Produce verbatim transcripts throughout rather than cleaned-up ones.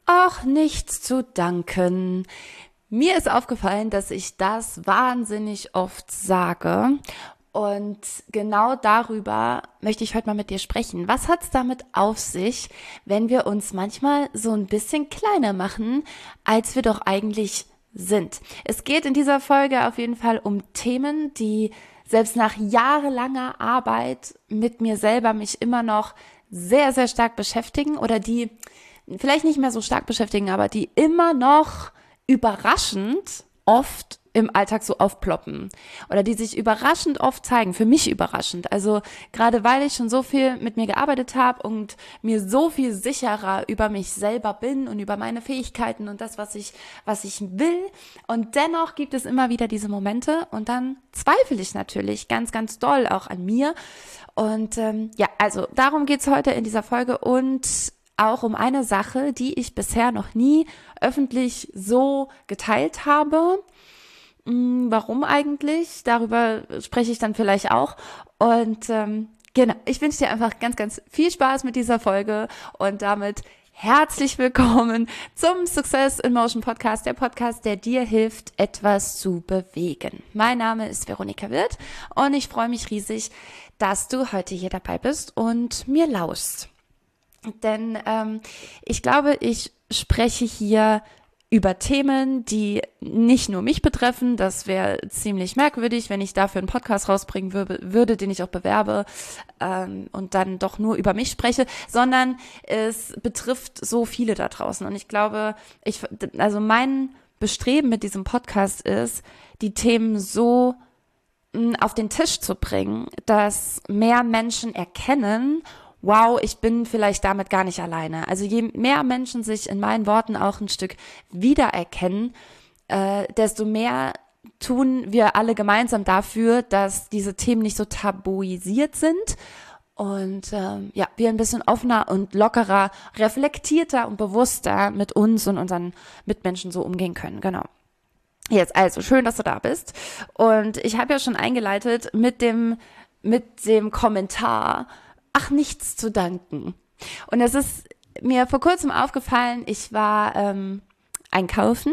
Ach, nichts zu danken. Mir ist aufgefallen, dass ich das wahnsinnig oft sage. Und genau darüber möchte ich heute mal mit dir sprechen. Was hat es damit auf sich, wenn wir uns manchmal so ein bisschen kleiner machen, als wir doch eigentlich sind? Es geht in dieser Folge auf jeden Fall um Themen, die selbst nach jahrelanger Arbeit mit mir selber mich immer noch sehr, sehr stark beschäftigen oder die vielleicht nicht mehr so stark beschäftigen, aber die immer noch überraschend oft im Alltag so aufploppen oder die sich überraschend oft zeigen, für mich überraschend. Also gerade weil ich schon so viel mit mir gearbeitet habe und mir so viel sicherer über mich selber bin und über meine Fähigkeiten und das, was ich, was ich will. Und dennoch gibt es immer wieder diese Momente und dann zweifle ich natürlich ganz, ganz doll auch an mir. Und ähm, ja, also darum geht's heute in dieser Folge und auch um eine Sache, die ich bisher noch nie öffentlich so geteilt habe. Warum eigentlich? Darüber spreche ich dann vielleicht auch. Und ähm, genau, ich wünsche dir einfach ganz, ganz viel Spaß mit dieser Folge und damit herzlich willkommen zum Success in Motion Podcast, der Podcast, der dir hilft, etwas zu bewegen. Mein Name ist Veronika Wirth und ich freue mich riesig, dass du heute hier dabei bist und mir lauschst. Denn ähm, ich glaube, ich spreche hier über Themen, die nicht nur mich betreffen. Das wäre ziemlich merkwürdig, wenn ich dafür einen Podcast rausbringen würde, würde den ich auch bewerbe ähm, und dann doch nur über mich spreche, sondern es betrifft so viele da draußen. Und ich glaube, ich, also mein Bestreben mit diesem Podcast ist, die Themen so mh, auf den Tisch zu bringen, dass mehr Menschen erkennen, wow, ich bin vielleicht damit gar nicht alleine. Also je mehr Menschen sich in meinen Worten auch ein Stück wiedererkennen, äh, desto mehr tun wir alle gemeinsam dafür, dass diese Themen nicht so tabuisiert sind und ähm, ja, wir ein bisschen offener und lockerer, reflektierter und bewusster mit uns und unseren Mitmenschen so umgehen können. Genau. Jetzt also, schön, dass du da bist. Und ich habe ja schon eingeleitet mit dem, mit dem Kommentar, ach, nichts zu danken. Und es ist mir vor kurzem aufgefallen, ich war ähm, einkaufen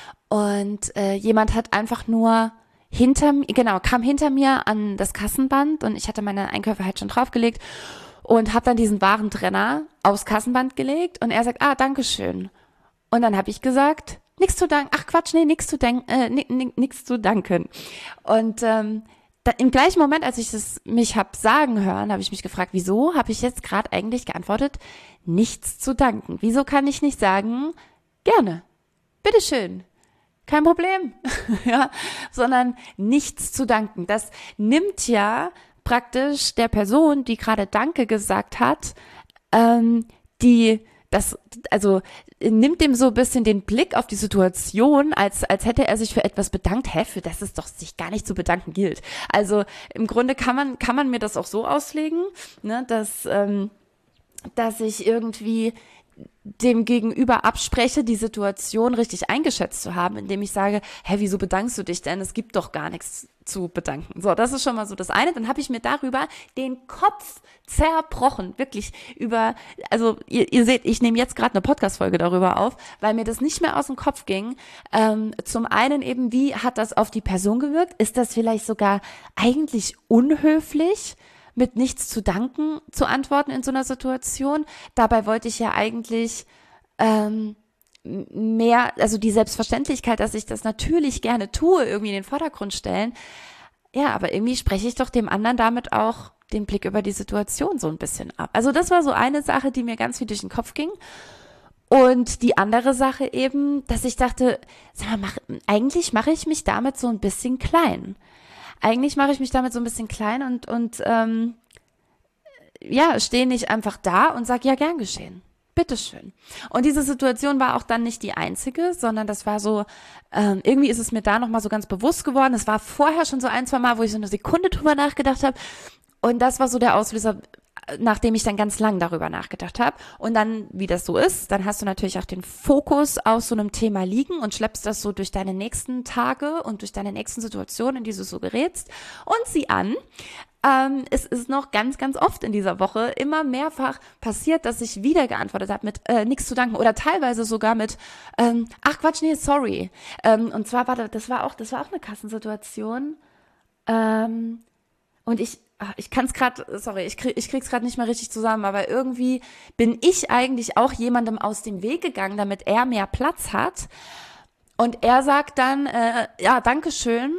und äh, jemand hat einfach nur hinter mir, genau, kam hinter mir an das Kassenband und ich hatte meine Einkäufe halt schon draufgelegt und habe dann diesen Warentrenner aufs Kassenband gelegt und er sagt, ah, dankeschön. Und dann habe ich gesagt, nichts zu danken, ach Quatsch, nee, nichts zu danken, äh, nichts zu danken. Und ähm, Da, im gleichen Moment, als ich es mich hab sagen hören, habe ich mich gefragt, wieso habe ich jetzt gerade eigentlich geantwortet, nichts zu danken? Wieso kann ich nicht sagen, gerne, bitteschön, kein Problem, ja, sondern nichts zu danken. Das nimmt ja praktisch der Person, die gerade Danke gesagt hat, ähm, die das, also nimmt dem so ein bisschen den Blick auf die Situation, als als hätte er sich für etwas bedankt. Hä, für das es doch sich gar nicht zu bedanken gilt. Also im Grunde kann man kann man mir das auch so auslegen, ne, dass ähm, dass ich irgendwie dem Gegenüber abspreche, die Situation richtig eingeschätzt zu haben, indem ich sage, hä, wieso bedankst du dich denn? Es gibt doch gar nichts zu bedanken. So, das ist schon mal so das eine. Dann habe ich mir darüber den Kopf zerbrochen, wirklich über, also ihr, ihr seht, ich nehme jetzt gerade eine Podcast-Folge darüber auf, weil mir das nicht mehr aus dem Kopf ging. Ähm, zum einen eben, wie hat das auf die Person gewirkt? Ist das vielleicht sogar eigentlich unhöflich, mit nichts zu danken zu antworten in so einer Situation? Dabei wollte ich ja eigentlich ähm, mehr, also die Selbstverständlichkeit, dass ich das natürlich gerne tue, irgendwie in den Vordergrund stellen. Ja, aber irgendwie spreche ich doch dem anderen damit auch den Blick über die Situation so ein bisschen ab. Also das war so eine Sache, die mir ganz viel durch den Kopf ging. Und die andere Sache eben, dass ich dachte, sag mal, mach, eigentlich mache ich mich damit so ein bisschen klein. Eigentlich mache ich mich damit so ein bisschen klein und, und ähm, ja, stehe nicht einfach da und sage, ja, gern geschehen. Bitteschön. Und diese Situation war auch dann nicht die einzige, sondern das war so, ähm, irgendwie ist es mir da nochmal so ganz bewusst geworden. Es war vorher schon so ein, zwei Mal, wo ich so eine Sekunde drüber nachgedacht habe. Und das war so der Auslöser, nachdem ich dann ganz lang darüber nachgedacht habe. Und dann, wie das so ist, dann hast du natürlich auch den Fokus auf so einem Thema liegen und schleppst das so durch deine nächsten Tage und durch deine nächsten Situationen, in die du so gerätst. Und sieh an, Ähm, es ist noch ganz, ganz oft in dieser Woche immer mehrfach passiert, dass ich wieder geantwortet habe mit äh, nichts zu danken oder teilweise sogar mit ähm, ach Quatsch, nee, sorry. Ähm, und zwar war das, das war auch, das war auch eine Kassensituation. Ähm, und ich, ach, ich kann es gerade, sorry, ich, krieg, ich krieg's gerade nicht mehr richtig zusammen, aber irgendwie bin ich eigentlich auch jemandem aus dem Weg gegangen, damit er mehr Platz hat. Und er sagt dann, äh, ja, danke schön.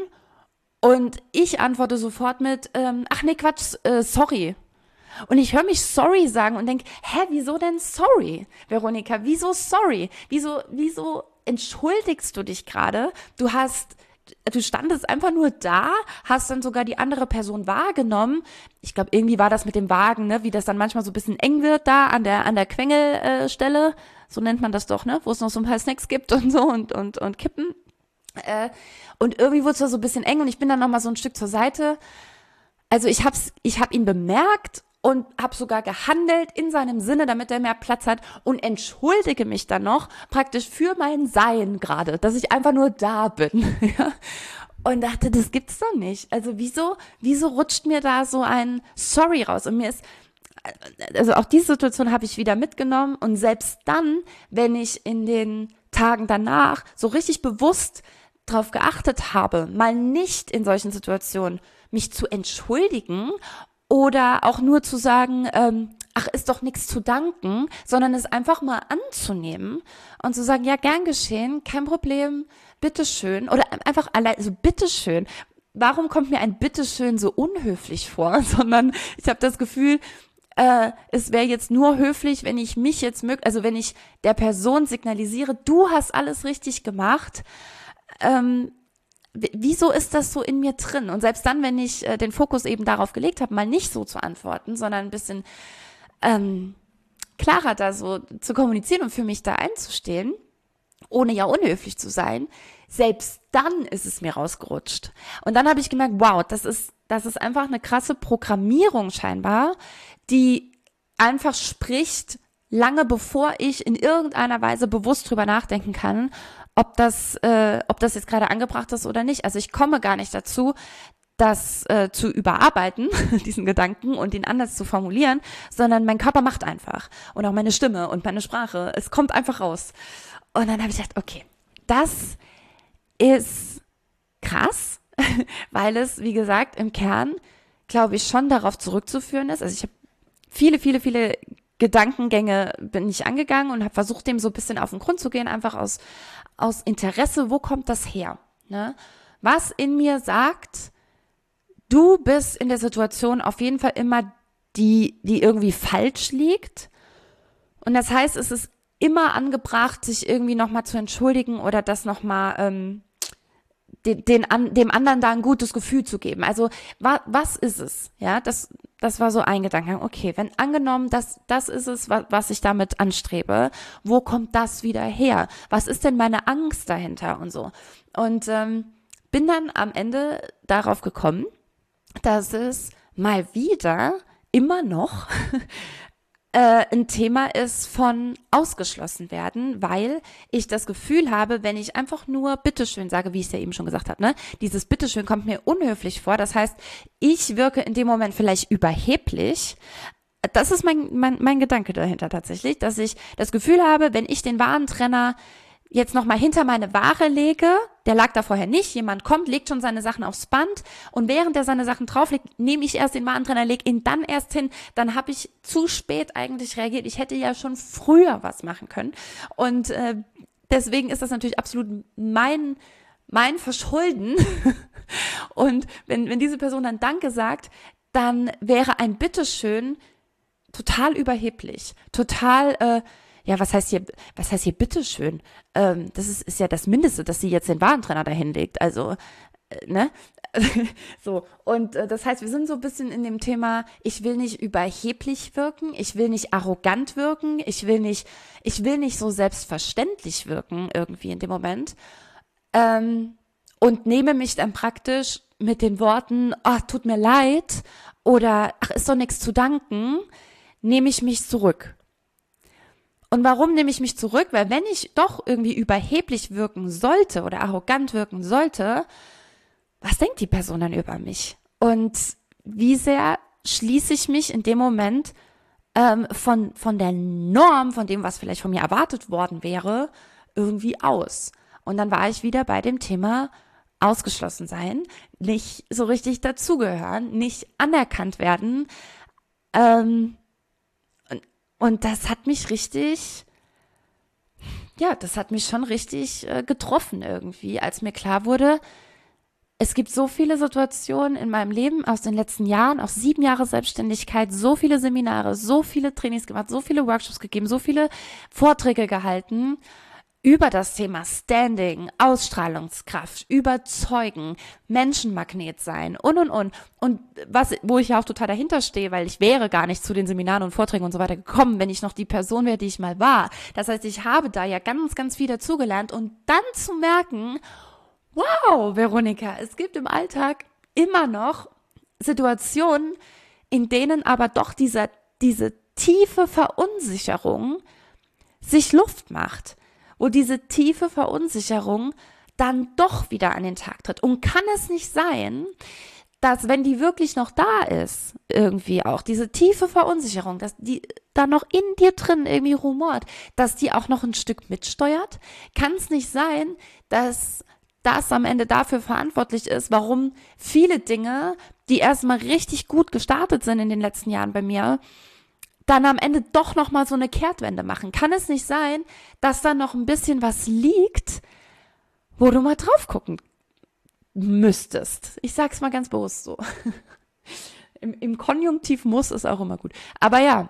Und ich antworte sofort mit, ähm, ach nee, Quatsch, äh, sorry. Und ich höre mich sorry sagen und denke, hä, wieso denn sorry, Veronika? Wieso sorry? Wieso, wieso entschuldigst du dich gerade? Du hast, du standest einfach nur da, hast dann sogar die andere Person wahrgenommen. Ich glaube, irgendwie war das mit dem Wagen, ne, wie das dann manchmal so ein bisschen eng wird da an der, an der Quengelstelle. Äh, so nennt man das doch, ne, wo es noch so ein paar Snacks gibt und so und, und, und Kippen. Äh, und irgendwie wurde es so ein bisschen eng und ich bin dann nochmal so ein Stück zur Seite. Also ich hab's, ich hab ihn bemerkt und habe sogar gehandelt in seinem Sinne, damit er mehr Platz hat und entschuldige mich dann noch praktisch für mein Sein gerade, dass ich einfach nur da bin. Ja? Und dachte, das gibt's doch nicht. Also wieso, wieso rutscht mir da so ein Sorry raus? Und mir ist, also auch diese Situation habe ich wieder mitgenommen und selbst dann, wenn ich in den Tagen danach so richtig bewusst darauf geachtet habe, mal nicht in solchen Situationen mich zu entschuldigen oder auch nur zu sagen, ähm, ach, ist doch nichts zu danken, sondern es einfach mal anzunehmen und zu sagen, ja, gern geschehen, kein Problem, bitteschön. Oder einfach allein, so bitteschön. Warum kommt mir ein bitteschön so unhöflich vor? Sondern ich habe das Gefühl, äh, es wäre jetzt nur höflich, wenn ich mich jetzt mög, also wenn ich der Person signalisiere, du hast alles richtig gemacht, ähm, wieso ist das so in mir drin? Und selbst dann, wenn ich äh, den Fokus eben darauf gelegt habe, mal nicht so zu antworten, sondern ein bisschen ähm, klarer da so zu kommunizieren und für mich da einzustehen, ohne ja unhöflich zu sein, selbst dann ist es mir rausgerutscht. Und dann habe ich gemerkt, wow, das ist, das ist einfach eine krasse Programmierung scheinbar, die einfach spricht, lange bevor ich in irgendeiner Weise bewusst drüber nachdenken kann, ob das, äh, ob das jetzt gerade angebracht ist oder nicht. Also ich komme gar nicht dazu, das äh, zu überarbeiten, diesen Gedanken und ihn anders zu formulieren, sondern mein Körper macht einfach und auch meine Stimme und meine Sprache. Es kommt einfach raus. Und dann habe ich gedacht, okay, das ist krass, weil es, wie gesagt, im Kern, glaube ich, schon darauf zurückzuführen ist. Also ich habe viele, viele, viele Gedankengänge bin ich angegangen und habe versucht, dem so ein bisschen auf den Grund zu gehen, einfach aus, aus Interesse, wo kommt das her? Ne? Was in mir sagt, du bist in der Situation auf jeden Fall immer die, die irgendwie falsch liegt. Und das heißt, es ist immer angebracht, sich irgendwie nochmal zu entschuldigen oder das nochmal ähm, den, den an, dem anderen da ein gutes Gefühl zu geben. Also wa, was ist es? Ja, das, das war so ein Gedanke. Okay, wenn angenommen, das, das ist es, was, was ich damit anstrebe, wo kommt das wieder her? Was ist denn meine Angst dahinter und so? Und ähm, bin dann am Ende darauf gekommen, dass es mal wieder immer noch äh, ein Thema ist von ausgeschlossen werden, weil ich das Gefühl habe, wenn ich einfach nur Bitteschön sage, wie ich es ja eben schon gesagt habe, ne, dieses Bitteschön kommt mir unhöflich vor. Das heißt, ich wirke in dem Moment vielleicht überheblich. Das ist mein, mein, mein Gedanke dahinter tatsächlich, dass ich das Gefühl habe, wenn ich den Warentrenner jetzt nochmal hinter meine Ware lege, der lag da vorher nicht, jemand kommt, legt schon seine Sachen aufs Band und während er seine Sachen drauflegt, nehme ich erst den Warentrenner, lege ihn dann erst hin, dann habe ich zu spät eigentlich reagiert. Ich hätte ja schon früher was machen können und äh, deswegen ist das natürlich absolut mein, mein Verschulden und wenn, wenn diese Person dann Danke sagt, dann wäre ein Bitteschön total überheblich, total äh, ja, was heißt hier, was heißt hier bitteschön? Ähm, das ist, ist ja das Mindeste, dass sie jetzt den Warentrenner dahin legt. Also, äh, ne? So, und äh, das heißt, wir sind so ein bisschen in dem Thema, ich will nicht überheblich wirken, ich will nicht arrogant wirken, ich will nicht, ich will nicht so selbstverständlich wirken irgendwie in dem Moment. Ähm, und nehme mich dann praktisch mit den Worten, ach, tut mir leid, oder ach, ist doch nichts zu danken, nehme ich mich zurück. Und warum nehme ich mich zurück? Weil wenn ich doch irgendwie überheblich wirken sollte oder arrogant wirken sollte, was denkt die Person dann über mich? Und wie sehr schließe ich mich in dem Moment ähm, von, von der Norm, von dem, was vielleicht von mir erwartet worden wäre, irgendwie aus. Und dann war ich wieder bei dem Thema ausgeschlossen sein, nicht so richtig dazugehören, nicht anerkannt werden. Ähm, und, und das hat mich richtig, ja, das hat mich schon richtig äh, getroffen irgendwie, als mir klar wurde, es gibt so viele Situationen in meinem Leben aus den letzten Jahren, auch sieben Jahre Selbstständigkeit, so viele Seminare, so viele Trainings gemacht, so viele Workshops gegeben, so viele Vorträge gehalten über das Thema Standing, Ausstrahlungskraft, Überzeugen, Menschenmagnet sein und, und, und. Und was, wo ich ja auch total dahinter stehe, weil ich wäre gar nicht zu den Seminaren und Vorträgen und so weiter gekommen, wenn ich noch die Person wäre, die ich mal war. Das heißt, ich habe da ja ganz, ganz viel dazugelernt und dann zu merken, wow, Veronika, es gibt im Alltag immer noch Situationen, in denen aber doch dieser, diese tiefe Verunsicherung sich Luft macht, wo diese tiefe Verunsicherung dann doch wieder an den Tag tritt. Und kann es nicht sein, dass wenn die wirklich noch da ist, irgendwie auch, diese tiefe Verunsicherung, dass die da noch in dir drin irgendwie rumort, dass die auch noch ein Stück mitsteuert? Kann es nicht sein, dass das am Ende dafür verantwortlich ist, warum viele Dinge, die erstmal richtig gut gestartet sind in den letzten Jahren bei mir, dann am Ende doch nochmal so eine Kehrtwende machen? Kann es nicht sein, dass da noch ein bisschen was liegt, wo du mal drauf gucken müsstest? Ich sag's mal ganz bewusst so. Im, im Konjunktiv muss ist auch immer gut. Aber ja,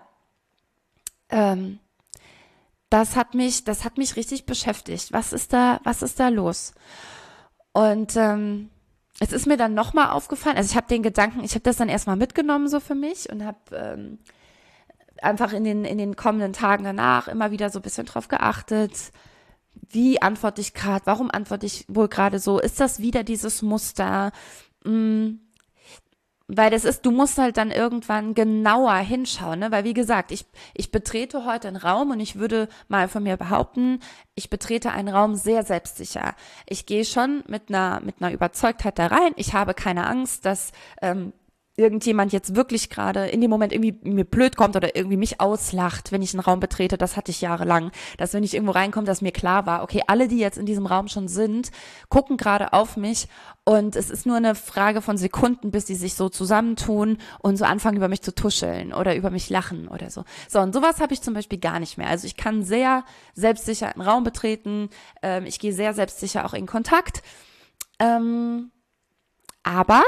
ähm, das hat mich, das hat mich richtig beschäftigt. Was ist da, was ist da los? Und ähm, es ist mir dann nochmal aufgefallen, also ich habe den Gedanken, ich habe das dann erstmal mitgenommen so für mich und habe ähm, einfach in den, in den kommenden Tagen danach immer wieder so ein bisschen drauf geachtet, wie antworte ich gerade, warum antworte ich wohl gerade so, ist das wieder dieses Muster? Hm, weil das ist, du musst halt dann irgendwann genauer hinschauen, ne? Weil wie gesagt, ich, ich betrete heute einen Raum und ich würde mal von mir behaupten, ich betrete einen Raum sehr selbstsicher. Ich gehe schon mit einer, mit einer Überzeugtheit da rein. Ich habe keine Angst, dass ähm, irgendjemand jetzt wirklich gerade in dem Moment irgendwie mir blöd kommt oder irgendwie mich auslacht, wenn ich einen Raum betrete. Das hatte ich jahrelang, dass wenn ich irgendwo reinkomme, dass mir klar war, okay, alle, die jetzt in diesem Raum schon sind, gucken gerade auf mich und es ist nur eine Frage von Sekunden, bis die sich so zusammentun und so anfangen, über mich zu tuscheln oder über mich lachen oder so. So, und sowas habe ich zum Beispiel gar nicht mehr. Also ich kann sehr selbstsicher einen Raum betreten, ähm, ich gehe sehr selbstsicher auch in Kontakt, ähm, aber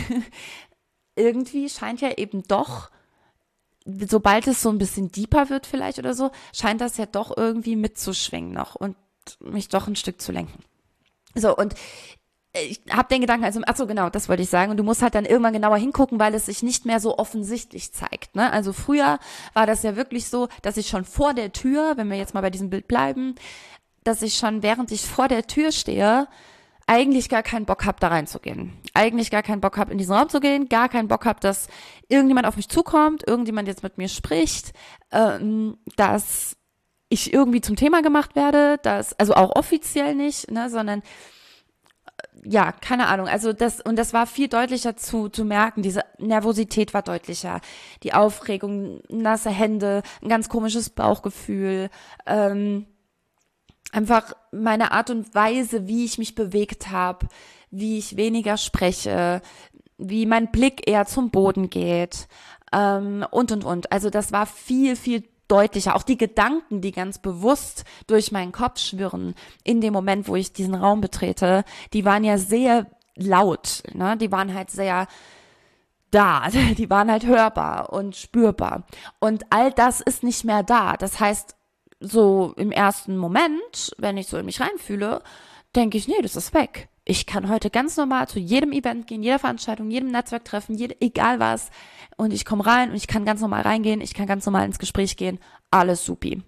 irgendwie scheint ja eben doch, sobald es so ein bisschen deeper wird vielleicht oder so, scheint das ja doch irgendwie mitzuschwingen noch und mich doch ein Stück zu lenken. So, und ich habe den Gedanken, also, ach so, genau, das wollte ich sagen. Und du musst halt dann irgendwann genauer hingucken, weil es sich nicht mehr so offensichtlich zeigt, ne? Also früher war das ja wirklich so, dass ich schon vor der Tür, wenn wir jetzt mal bei diesem Bild bleiben, dass ich schon, während ich vor der Tür stehe, eigentlich gar keinen Bock habe, da reinzugehen. Eigentlich gar keinen Bock habe, in diesen Raum zu gehen, gar keinen Bock habe, dass irgendjemand auf mich zukommt, irgendjemand jetzt mit mir spricht, ähm, dass ich irgendwie zum Thema gemacht werde, dass, also auch offiziell nicht, ne, sondern ja, keine Ahnung, also das, und das war viel deutlicher zu, zu merken, diese Nervosität war deutlicher, die Aufregung, nasse Hände, ein ganz komisches Bauchgefühl, ähm, einfach meine Art und Weise, wie ich mich bewegt habe, wie ich weniger spreche, wie mein Blick eher zum Boden geht, ähm, und, und, und. Also das war viel, viel deutlicher. Auch die Gedanken, die ganz bewusst durch meinen Kopf schwirren, in dem Moment, wo ich diesen Raum betrete, die waren ja sehr laut, ne? Die waren halt sehr da, die waren halt hörbar und spürbar. Und all das ist nicht mehr da. Das heißt, so im ersten Moment, wenn ich so in mich reinfühle, denke ich, nee, das ist weg. Ich kann heute ganz normal zu jedem Event gehen, jeder Veranstaltung, jedem Netzwerktreffen, jede, egal was. Und ich komme rein und ich kann ganz normal reingehen, ich kann ganz normal ins Gespräch gehen. Alles supi.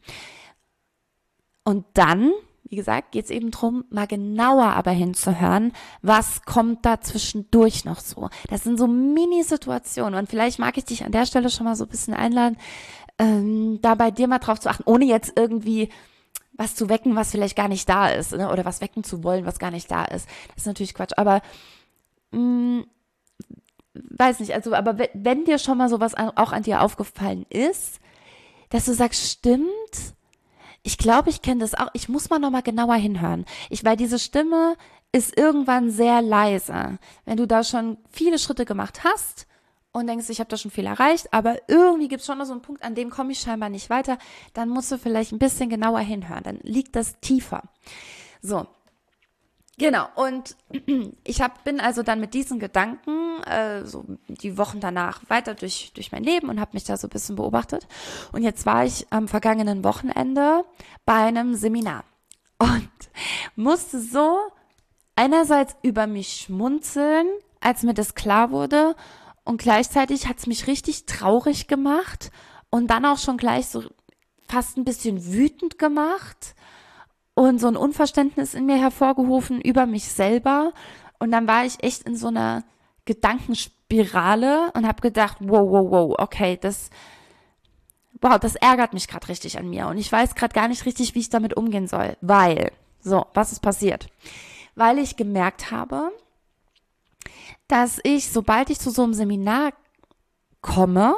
Und dann, wie gesagt, geht es eben drum, mal genauer aber hinzuhören, was kommt da zwischendurch noch so. Das sind so Mini-Situationen und vielleicht mag ich dich an der Stelle schon mal so ein bisschen einladen, ähm, da bei dir mal drauf zu achten, ohne jetzt irgendwie was zu wecken, was vielleicht gar nicht da ist, ne? Oder was wecken zu wollen, was gar nicht da ist. Das ist natürlich Quatsch. Aber mh, weiß nicht, also, aber wenn, wenn dir schon mal sowas an, auch an dir aufgefallen ist, dass du sagst, stimmt, ich glaube, ich kenne das auch, ich muss mal nochmal genauer hinhören. Ich, weil diese Stimme ist irgendwann sehr leise. Wenn du da schon viele Schritte gemacht hast und denkst, ich habe da schon viel erreicht, aber irgendwie gibt es schon noch so einen Punkt, an dem komme ich scheinbar nicht weiter, dann musst du vielleicht ein bisschen genauer hinhören, dann liegt das tiefer. So, genau, und ich hab, bin also dann mit diesen Gedanken äh, so die Wochen danach weiter durch, durch mein Leben und habe mich da so ein bisschen beobachtet. Und jetzt war ich am vergangenen Wochenende bei einem Seminar und musste so einerseits über mich schmunzeln, als mir das klar wurde, und gleichzeitig hat es mich richtig traurig gemacht und dann auch schon gleich so fast ein bisschen wütend gemacht und so ein Unverständnis in mir hervorgerufen über mich selber. Und dann war ich echt in so einer Gedankenspirale und habe gedacht, wow, wow, wow, okay, das, wow, das ärgert mich gerade richtig an mir. Und ich weiß gerade gar nicht richtig, wie ich damit umgehen soll. Weil, so, was ist passiert? Weil ich gemerkt habe, dass ich, sobald ich zu so einem Seminar komme,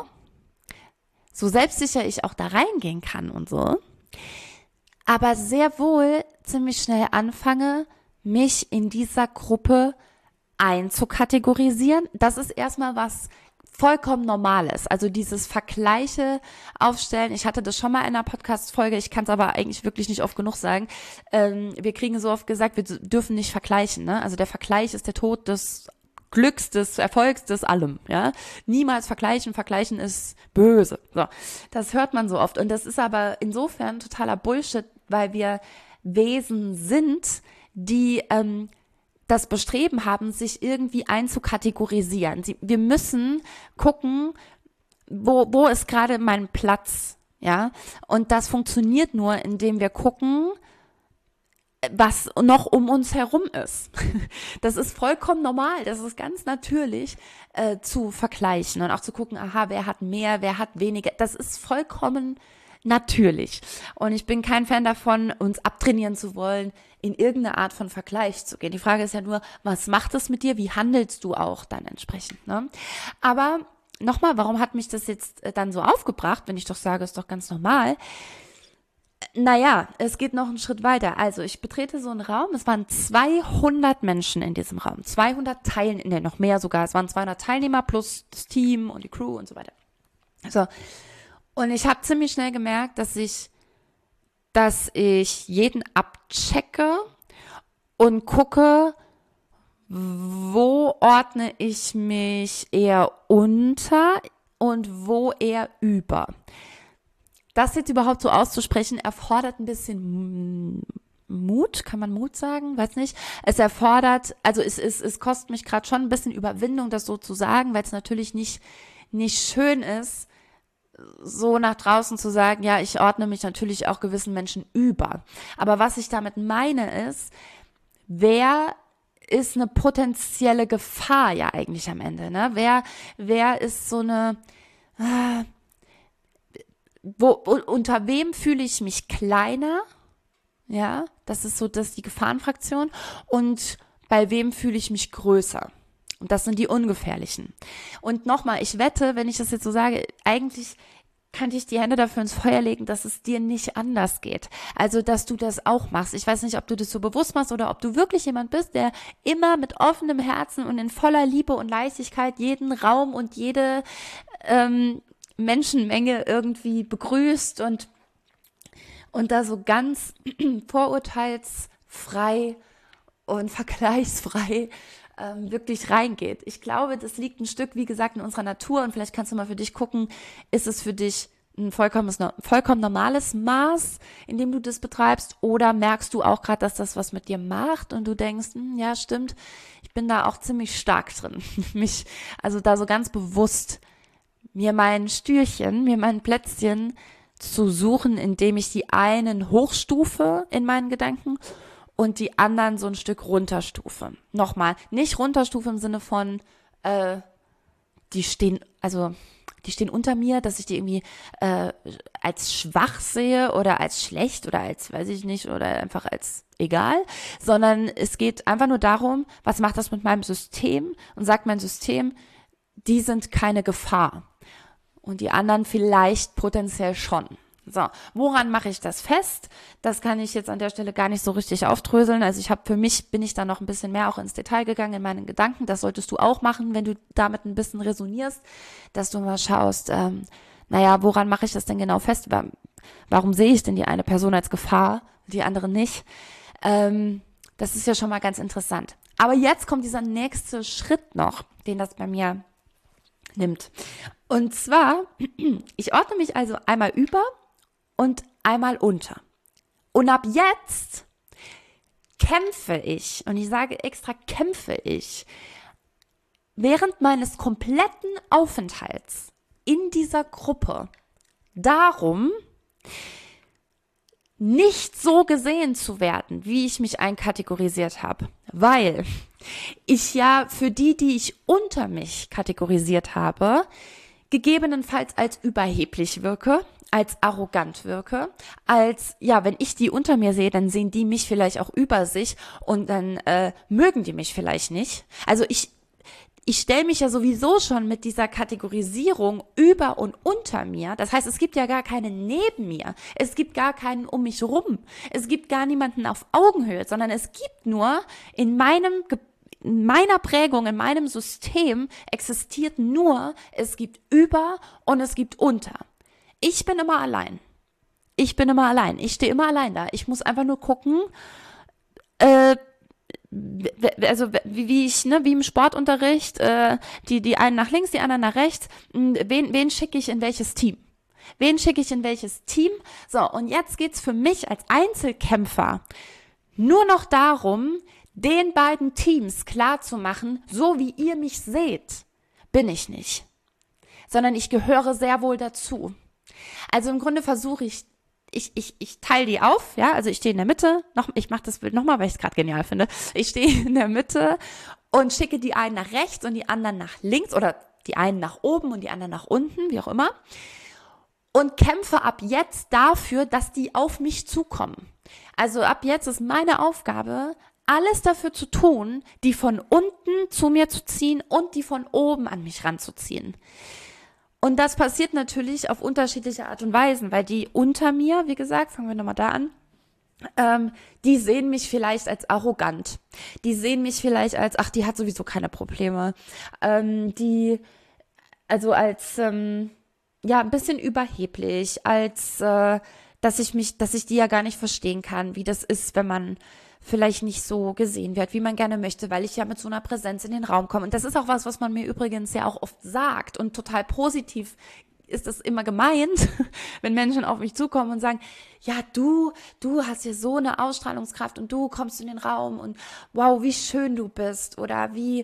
so selbstsicher ich auch da reingehen kann und so, aber sehr wohl ziemlich schnell anfange, mich in dieser Gruppe einzukategorisieren. Das ist erstmal was vollkommen Normales. Also dieses Vergleiche aufstellen. Ich hatte das schon mal in einer Podcast-Folge, ich kann es aber eigentlich wirklich nicht oft genug sagen. Ähm, wir kriegen so oft gesagt, wir dürfen nicht vergleichen. Ne? Also der Vergleich ist der Tod des Glücks, des Erfolgs, des allem, ja. Niemals vergleichen, vergleichen ist böse. So, das hört man so oft. Und das ist aber insofern totaler Bullshit, weil wir Wesen sind, die ähm, das Bestreben haben, sich irgendwie einzukategorisieren. Sie, wir müssen gucken, wo, wo ist gerade mein Platz, ja. Und das funktioniert nur, indem wir gucken, was noch um uns herum ist. Das ist vollkommen normal, das ist ganz natürlich äh, zu vergleichen und auch zu gucken, aha, wer hat mehr, wer hat weniger, das ist vollkommen natürlich. Und ich bin kein Fan davon, uns abtrainieren zu wollen, in irgendeine Art von Vergleich zu gehen. Die Frage ist ja nur, was macht es mit dir, wie handelst du auch dann entsprechend, ne? Aber nochmal, warum hat mich das jetzt dann so aufgebracht, wenn ich doch sage, ist doch ganz normal? Naja, es geht noch einen Schritt weiter. Also ich betrete so einen Raum, es waren zweihundert Menschen in diesem Raum, zweihundert Teilnehmer, noch mehr sogar, es waren zweihundert Teilnehmer plus das Team und die Crew und so weiter. So, und ich habe ziemlich schnell gemerkt, dass ich, dass ich jeden abchecke und gucke, wo ordne ich mich eher unter und wo eher über. Das jetzt überhaupt so auszusprechen, erfordert ein bisschen Mut, kann man Mut sagen? Weiß nicht. Es erfordert, also es, es, es kostet mich gerade schon ein bisschen Überwindung, das so zu sagen, weil es natürlich nicht, nicht schön ist, so nach draußen zu sagen, ja, ich ordne mich natürlich auch gewissen Menschen über. Aber was ich damit meine ist, wer ist eine potenzielle Gefahr ja eigentlich am Ende, ne? Wer, wer ist so eine, äh, Wo, unter wem fühle ich mich kleiner? Ja, das ist so, das ist die Gefahrenfraktion. Und bei wem fühle ich mich größer? Und das sind die ungefährlichen. Und nochmal, ich wette, wenn ich das jetzt so sage, eigentlich könnte ich die Hände dafür ins Feuer legen, dass es dir nicht anders geht. Also, dass du das auch machst. Ich weiß nicht, ob du das so bewusst machst oder ob du wirklich jemand bist, der immer mit offenem Herzen und in voller Liebe und Leichtigkeit jeden Raum und jede ähm, Menschenmenge irgendwie begrüßt und, und da so ganz vorurteilsfrei und vergleichsfrei ähm, wirklich reingeht. Ich glaube, das liegt ein Stück, wie gesagt, in unserer Natur und vielleicht kannst du mal für dich gucken, ist es für dich ein vollkommen, vollkommen normales Maß, in dem du das betreibst, oder merkst du auch gerade, dass das was mit dir macht und du denkst, hm, ja, stimmt, ich bin da auch ziemlich stark drin. Mich, also da so ganz bewusst mir mein Stühlchen, mir mein Plätzchen zu suchen, indem ich die einen hochstufe in meinen Gedanken und die anderen so ein Stück runterstufe. Nochmal, nicht runterstufe im Sinne von, äh, die stehen, also die stehen unter mir, dass ich die irgendwie äh, als schwach sehe oder als schlecht oder als, weiß ich nicht, oder einfach als egal, sondern es geht einfach nur darum, was macht das mit meinem System und sagt mein System, die sind keine Gefahr und die anderen vielleicht potenziell schon. So, woran mache ich das fest? Das kann ich jetzt an der Stelle gar nicht so richtig aufdröseln. Also ich habe für mich, bin ich da noch ein bisschen mehr auch ins Detail gegangen in meinen Gedanken. Das solltest du auch machen, wenn du damit ein bisschen resonierst, dass du mal schaust, ähm, naja, woran mache ich das denn genau fest? Warum sehe ich denn die eine Person als Gefahr, die andere nicht? Ähm, das ist ja schon mal ganz interessant. Aber jetzt kommt dieser nächste Schritt noch, den das bei mir nimmt. Und zwar, ich ordne mich also einmal über und einmal unter. Und ab jetzt kämpfe ich, und ich sage extra kämpfe ich, während meines kompletten Aufenthalts in dieser Gruppe darum, nicht so gesehen zu werden, wie ich mich einkategorisiert habe. Weil ich ja für die, die ich unter mich kategorisiert habe, gegebenenfalls als überheblich wirke, als arrogant wirke, als, ja, wenn ich die unter mir sehe, dann sehen die mich vielleicht auch über sich und dann äh, mögen die mich vielleicht nicht. Also ich Ich stelle mich ja sowieso schon mit dieser Kategorisierung über und unter mir. Das heißt, es gibt ja gar keinen neben mir. Es gibt gar keinen um mich rum. Es gibt gar niemanden auf Augenhöhe, sondern es gibt nur in meinem, in meiner Prägung, in meinem System existiert nur, es gibt über und es gibt unter. Ich bin immer allein. Ich bin immer allein. Ich stehe immer allein da. Ich muss einfach nur gucken, äh, also wie, wie ich, ne, wie im Sportunterricht, äh, die, die einen nach links, die anderen nach rechts, wen, wen schicke ich in welches Team? Wen schicke ich in welches Team? So, und jetzt geht's für mich als Einzelkämpfer nur noch darum, den beiden Teams klarzumachen, so wie ihr mich seht, bin ich nicht. Sondern ich gehöre sehr wohl dazu. Also im Grunde versuche ich, Ich, ich, ich teile die auf, ja, also ich stehe in der Mitte, noch, ich mache das Bild nochmal, weil ich es gerade genial finde. Ich stehe in der Mitte und schicke die einen nach rechts und die anderen nach links oder die einen nach oben und die anderen nach unten, wie auch immer. Und kämpfe ab jetzt dafür, dass die auf mich zukommen. Also ab jetzt ist meine Aufgabe, alles dafür zu tun, die von unten zu mir zu ziehen und die von oben an mich ranzuziehen. Und das passiert natürlich auf unterschiedliche Art und Weisen, weil die unter mir, wie gesagt, fangen wir nochmal da an, ähm, die sehen mich vielleicht als arrogant. Die sehen mich vielleicht als, ach, die hat sowieso keine Probleme. Ähm, die, also als, ähm, ja, ein bisschen überheblich, als, äh, dass ich mich, dass ich die ja gar nicht verstehen kann, wie das ist, wenn man vielleicht nicht so gesehen wird, wie man gerne möchte, weil ich ja mit so einer Präsenz in den Raum komme. Und das ist auch was, was man mir übrigens ja auch oft sagt und total positiv ist das immer gemeint, wenn Menschen auf mich zukommen und sagen, ja, du, du hast ja so eine Ausstrahlungskraft und du kommst in den Raum und wow, wie schön du bist oder wie,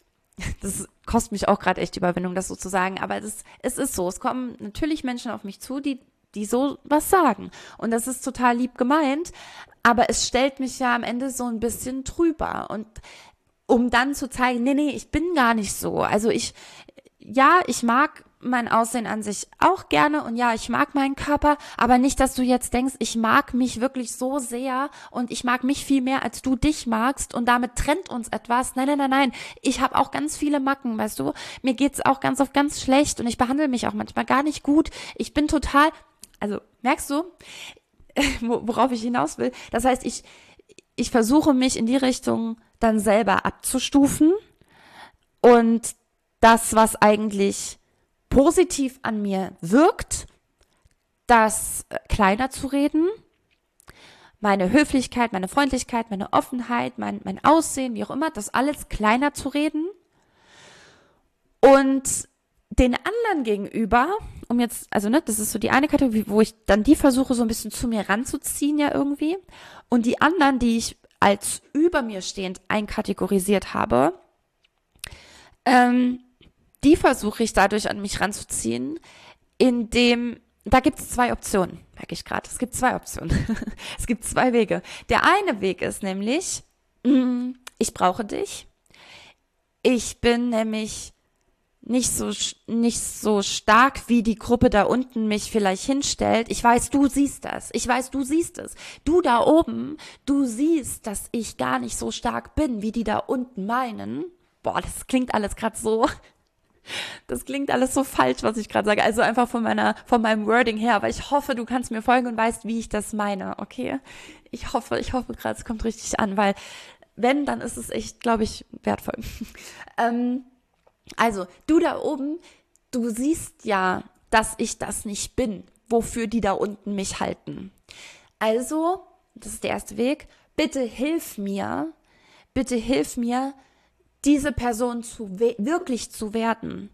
das kostet mich auch gerade echt Überwindung, das so zu sagen, aber das, es ist so, es kommen natürlich Menschen auf mich zu, die die so was sagen. Und das ist total lieb gemeint, aber es stellt mich ja am Ende so ein bisschen drüber. Und um dann zu zeigen, nee, nee, ich bin gar nicht so. Also ich, ja, ich mag mein Aussehen an sich auch gerne und ja, ich mag meinen Körper, aber nicht, dass du jetzt denkst, ich mag mich wirklich so sehr und ich mag mich viel mehr, als du dich magst und damit trennt uns etwas. Nein, nein, nein, nein. Ich habe auch ganz viele Macken, weißt du. Mir geht's auch ganz oft ganz schlecht und ich behandle mich auch manchmal gar nicht gut. Ich bin total, also merkst du, worauf ich hinaus will? Das heißt, ich, ich versuche mich in die Richtung dann selber abzustufen und das, was eigentlich positiv an mir wirkt, das kleiner zu reden, meine Höflichkeit, meine Freundlichkeit, meine Offenheit, mein, mein Aussehen, wie auch immer, das alles kleiner zu reden und den anderen gegenüber, um jetzt, also ne, das ist so die eine Kategorie, wo ich dann die versuche, so ein bisschen zu mir ranzuziehen ja irgendwie und die anderen, die ich als über mir stehend einkategorisiert habe, ähm, die versuche ich dadurch an mich ranzuziehen, indem, da gibt es zwei Optionen, merke ich gerade, es gibt zwei Optionen, es gibt zwei Wege. Der eine Weg ist nämlich, ich brauche dich, ich bin nämlich nicht so, nicht so stark, wie die Gruppe da unten mich vielleicht hinstellt. Ich weiß, du siehst das. Ich weiß, du siehst es. Du da oben, du siehst, dass ich gar nicht so stark bin, wie die da unten meinen. Boah, das klingt alles gerade so Das klingt alles so falsch, was ich gerade sage. Also einfach von meiner, von meinem Wording her. Aber ich hoffe, du kannst mir folgen und weißt, wie ich das meine, okay? Ich hoffe, ich hoffe gerade, es kommt richtig an, weil wenn, dann ist es echt, glaube ich, wertvoll. ähm, also, du da oben, du siehst ja, dass ich das nicht bin, wofür die da unten mich halten. Also, das ist der erste Weg, bitte hilf mir, bitte hilf mir, diese Person zu we- wirklich zu werden.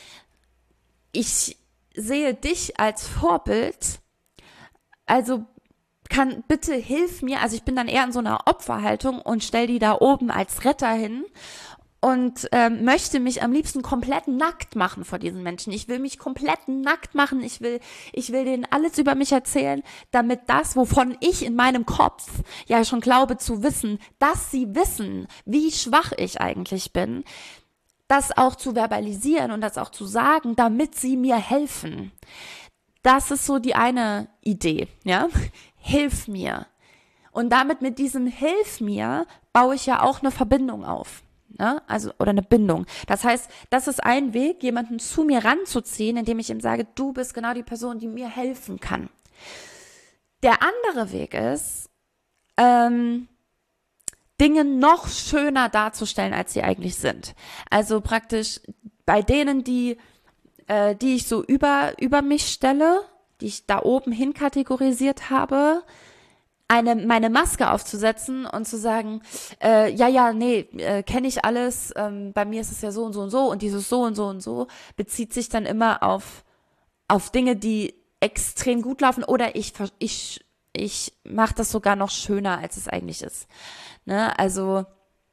Ich sehe dich als Vorbild, also kann, bitte hilf mir, also ich bin dann eher in so einer Opferhaltung und stell die da oben als Retter hin und ähm, möchte mich am liebsten komplett nackt machen vor diesen Menschen. Ich will mich komplett nackt machen. Ich will, ich will denen alles über mich erzählen, damit das, wovon ich in meinem Kopf ja schon glaube zu wissen, dass sie wissen, wie schwach ich eigentlich bin, das auch zu verbalisieren und das auch zu sagen, damit sie mir helfen. Das ist so die eine Idee, ja? Hilf mir. Und damit mit diesem Hilf mir baue ich ja auch eine Verbindung auf. Ne? Also, oder eine Bindung. Das heißt, das ist ein Weg, jemanden zu mir ranzuziehen, indem ich ihm sage, du bist genau die Person, die mir helfen kann. Der andere Weg ist, ähm, Dinge noch schöner darzustellen, als sie eigentlich sind. Also praktisch bei denen, die, äh, die ich so über, über mich stelle, die ich da oben hin kategorisiert habe, eine meine Maske aufzusetzen und zu sagen, äh, ja, ja, nee, äh, kenne ich alles, ähm, bei mir ist es ja so und so und so und dieses so und so und so bezieht sich dann immer auf, auf Dinge, die extrem gut laufen oder ich, ich, ich mache das sogar noch schöner, als es eigentlich ist. Ne? Also,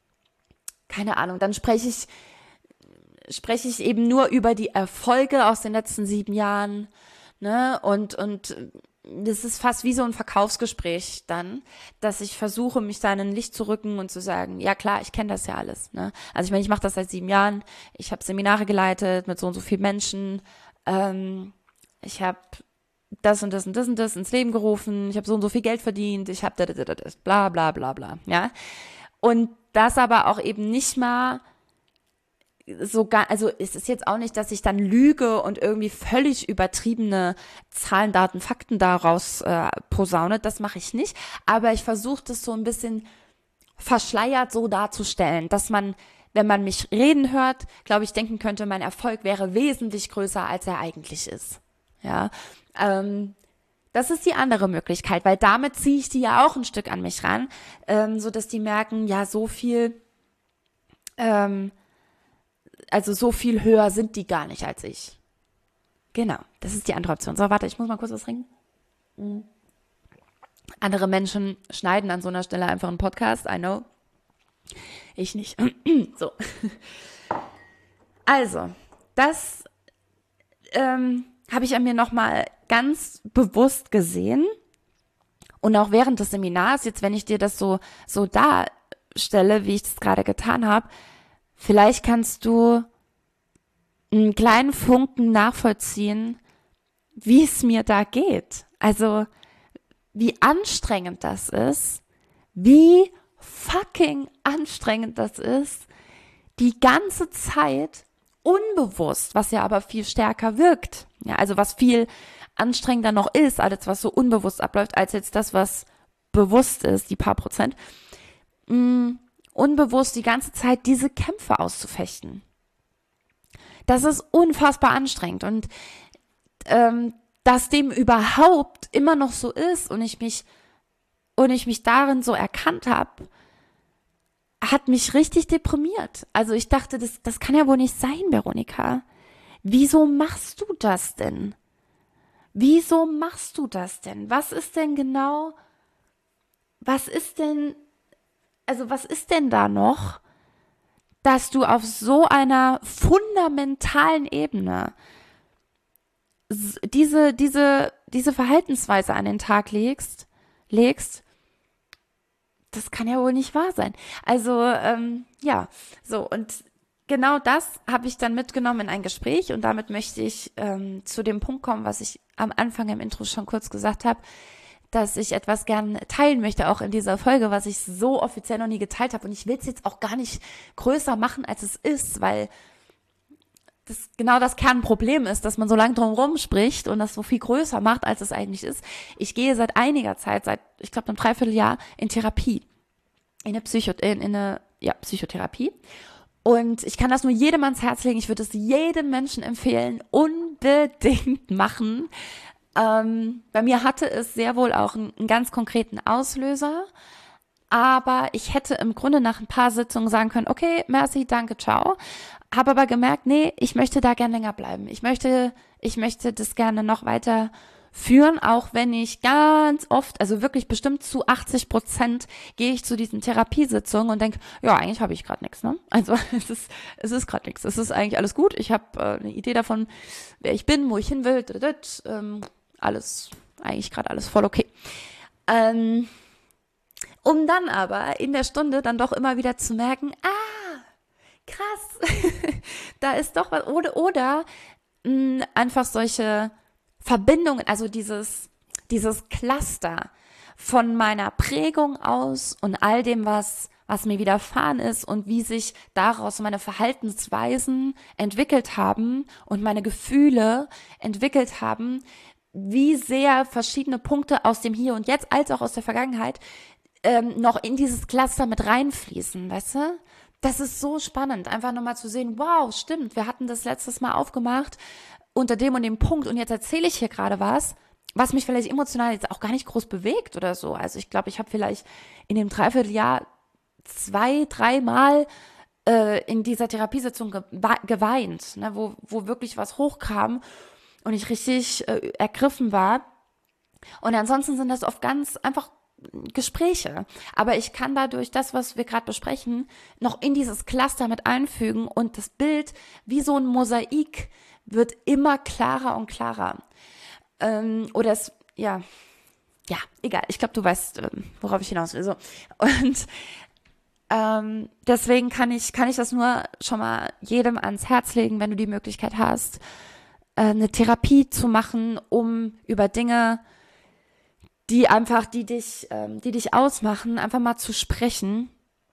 keine Ahnung, dann spreche ich, spreche ich eben nur über die Erfolge aus den letzten sieben Jahren, ne, und, und das ist fast wie so ein Verkaufsgespräch dann, dass ich versuche, mich da in ein Licht zu rücken und zu sagen, ja klar, ich kenne das ja alles. Ne? Also ich meine, ich mache das seit sieben Jahren, ich habe Seminare geleitet mit so und so vielen Menschen, ähm, ich habe das und das und das und das ins Leben gerufen, ich habe so und so viel Geld verdient, ich habe bla bla bla bla, ja. Und das aber auch eben nicht mal so gar, also es ist jetzt auch nicht, dass ich dann lüge und irgendwie völlig übertriebene Zahlen, Daten, Fakten daraus äh, posaune, das mache ich nicht, aber ich versuche das so ein bisschen verschleiert so darzustellen, dass man, wenn man mich reden hört, glaube ich, denken könnte, mein Erfolg wäre wesentlich größer, als er eigentlich ist. Ja, ähm, das ist die andere Möglichkeit, weil damit ziehe ich die ja auch ein Stück an mich ran, ähm, so dass die merken, ja, so viel, ähm, also so viel höher sind die gar nicht als ich. Genau, das ist die andere Option. So, warte, ich muss mal kurz was trinken. Mhm. Andere Menschen schneiden an so einer Stelle einfach einen Podcast, I know. Ich nicht. So. Also, das ähm, habe ich an mir nochmal ganz bewusst gesehen. Und auch während des Seminars, jetzt wenn ich dir das so, so darstelle, wie ich das gerade getan habe, vielleicht kannst du einen kleinen Funken nachvollziehen, wie es mir da geht. Also, wie anstrengend das ist, wie fucking anstrengend das ist, die ganze Zeit unbewusst, was ja aber viel stärker wirkt. Ja, also was viel anstrengender noch ist, alles was so unbewusst abläuft, als jetzt das, was bewusst ist, die paar Prozent, mh, unbewusst die ganze Zeit diese Kämpfe auszufechten. Das ist unfassbar anstrengend und ähm, dass dem überhaupt immer noch so ist und ich mich und ich mich darin so erkannt habe, hat mich richtig deprimiert. Also ich dachte, das, das kann ja wohl nicht sein, Veronika. Wieso machst du das denn? Wieso machst du das denn? Was ist denn genau, was ist denn, also was ist denn da noch, dass du auf so einer fundamentalen Ebene diese, diese, diese Verhaltensweise an den Tag legst, legst, das kann ja wohl nicht wahr sein. Also, ähm, ja, so, und genau das habe ich dann mitgenommen in ein Gespräch und damit möchte ich ähm, zu dem Punkt kommen, was ich am Anfang im Intro schon kurz gesagt habe, dass ich etwas gern teilen möchte, auch in dieser Folge, was ich so offiziell noch nie geteilt habe. Und ich will es jetzt auch gar nicht größer machen, als es ist, weil das genau das Kernproblem ist, dass man so lange drum herum spricht und das so viel größer macht, als es eigentlich ist. Ich gehe seit einiger Zeit, seit, ich glaube, einem Dreivierteljahr in Therapie, in eine, Psycho, in, in eine ja, Psychotherapie. Und ich kann das nur jedem ans Herz legen. Ich würde es jedem Menschen empfehlen, unbedingt machen. Ähm, bei mir hatte es sehr wohl auch einen, einen ganz konkreten Auslöser. Aber ich hätte im Grunde nach ein paar Sitzungen sagen können, okay, merci, danke, ciao. Habe aber gemerkt, nee, ich möchte da gern länger bleiben. Ich möchte, ich möchte das gerne noch weiter führen, auch wenn ich ganz oft, also wirklich bestimmt zu achtzig Prozent gehe ich zu diesen Therapiesitzungen und denke, ja, eigentlich habe ich gerade nichts, ne? Also es ist, es ist gerade nichts. Es ist eigentlich alles gut. Ich habe äh, eine Idee davon, wer ich bin, wo ich hin will, ähm, alles, eigentlich gerade alles voll okay. Ähm, Um dann aber in der Stunde dann doch immer wieder zu merken, ah, krass, da ist doch was. Oder, oder mh, einfach solche Verbindungen, also dieses, dieses Cluster von meiner Prägung aus und all dem, was, was mir widerfahren ist und wie sich daraus meine Verhaltensweisen entwickelt haben und meine Gefühle entwickelt haben, wie sehr verschiedene Punkte aus dem Hier und Jetzt als auch aus der Vergangenheit Ähm, noch in dieses Cluster mit reinfließen, weißt du? Das ist so spannend, einfach nochmal zu sehen, wow, stimmt, wir hatten das letztes Mal aufgemacht unter dem und dem Punkt und jetzt erzähle ich hier gerade was, was mich vielleicht emotional jetzt auch gar nicht groß bewegt oder so. Also ich glaube, ich habe vielleicht in dem Dreivierteljahr zwei, dreimal äh, in dieser Therapiesitzung ge- geweint, ne, wo, wo wirklich was hochkam und ich richtig äh, ergriffen war. Und ansonsten sind das oft ganz einfach Gespräche. Aber ich kann dadurch das, was wir gerade besprechen, noch in dieses Cluster mit einfügen und das Bild wie so ein Mosaik wird immer klarer und klarer. Ähm, oder es, ja, ja, egal. Ich glaube, du weißt, ähm, worauf ich hinaus will. So. Und ähm, deswegen kann ich, kann ich das nur schon mal jedem ans Herz legen, wenn du die Möglichkeit hast, äh, eine Therapie zu machen, um über Dinge die einfach, die dich, ähm, die dich ausmachen, einfach mal zu sprechen,